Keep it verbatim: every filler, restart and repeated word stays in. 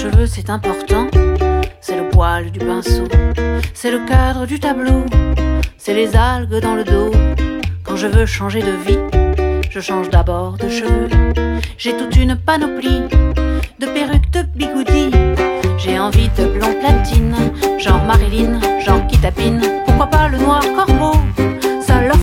cheveux c'est important, c'est le poil du pinceau, c'est le cadre du tableau, c'est les algues dans le dos. Quand je veux changer de vie, je change d'abord de cheveux. J'ai toute une panoplie de perruques, de bigoudis. J'ai envie de blond platine, genre Marilyn, genre qui tapine. Pourquoi pas le noir corps